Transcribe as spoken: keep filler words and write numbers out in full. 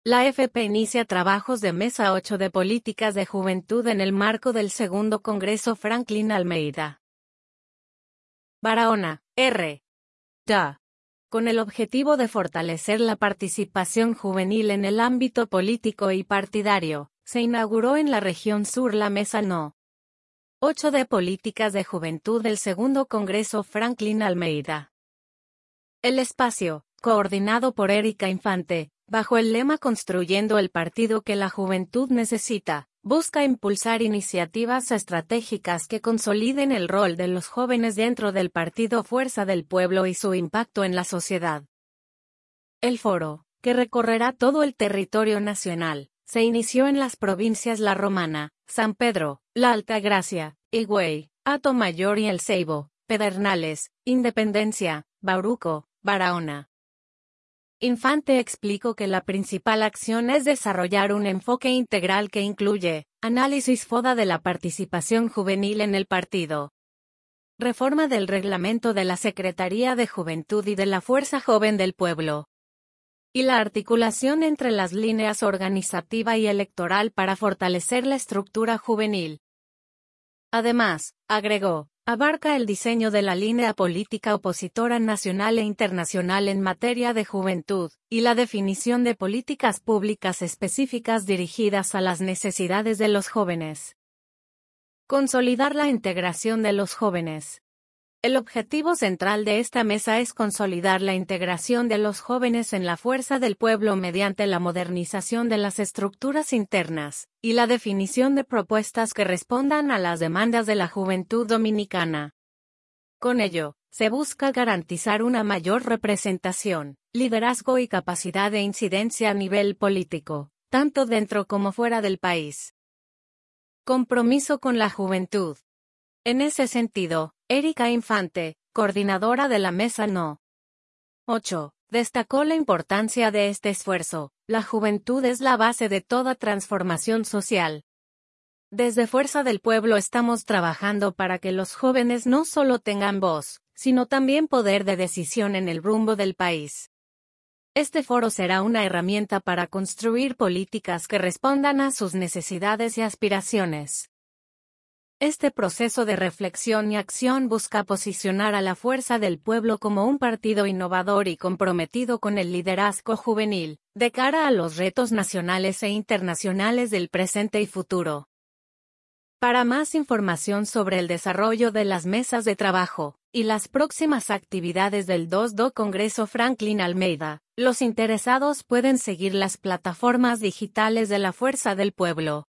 La F P inicia trabajos de Mesa ocho de Políticas de Juventud en el marco del segundo Congreso Franklin Almeida. Barahona, R. Da. Con el objetivo de fortalecer la participación juvenil en el ámbito político y partidario, se inauguró en la región sur la Mesa No. ocho de Políticas de Juventud del segundo Congreso Franklin Almeida. El espacio, coordinado por Erika Infante, bajo el lema Construyendo el partido que la juventud necesita, busca impulsar iniciativas estratégicas que consoliden el rol de los jóvenes dentro del partido Fuerza del Pueblo y su impacto en la sociedad. El foro, que recorrerá todo el territorio nacional, se inició en las provincias La Romana, San Pedro, La Altagracia, Higüey, Atomayor y El Ceibo, Pedernales, Independencia, Bauruco, Barahona. Infante explicó que la principal acción es desarrollar un enfoque integral que incluye análisis FODA de la participación juvenil en el partido, reforma del reglamento de la Secretaría de Juventud y de la Fuerza Joven del Pueblo, y la articulación entre las líneas organizativa y electoral para fortalecer la estructura juvenil. Además, agregó, abarca el diseño de la línea política opositora nacional e internacional en materia de juventud, y la definición de políticas públicas específicas dirigidas a las necesidades de los jóvenes. Consolidar la integración de los jóvenes. El objetivo central de esta mesa es consolidar la integración de los jóvenes en la fuerza del pueblo mediante la modernización de las estructuras internas, y la definición de propuestas que respondan a las demandas de la juventud dominicana. Con ello, se busca garantizar una mayor representación, liderazgo y capacidad de incidencia a nivel político, tanto dentro como fuera del país. Compromiso con la juventud. En ese sentido, Erika Infante, coordinadora de la Mesa No. ocho, destacó la importancia de este esfuerzo. La juventud es la base de toda transformación social. Desde Fuerza del Pueblo estamos trabajando para que los jóvenes no solo tengan voz, sino también poder de decisión en el rumbo del país. Este foro será una herramienta para construir políticas que respondan a sus necesidades y aspiraciones. Este proceso de reflexión y acción busca posicionar a la Fuerza del Pueblo como un partido innovador y comprometido con el liderazgo juvenil, de cara a los retos nacionales e internacionales del presente y futuro. Para más información sobre el desarrollo de las mesas de trabajo y las próximas actividades del segundo Congreso Franklin Almeida, los interesados pueden seguir las plataformas digitales de la Fuerza del Pueblo.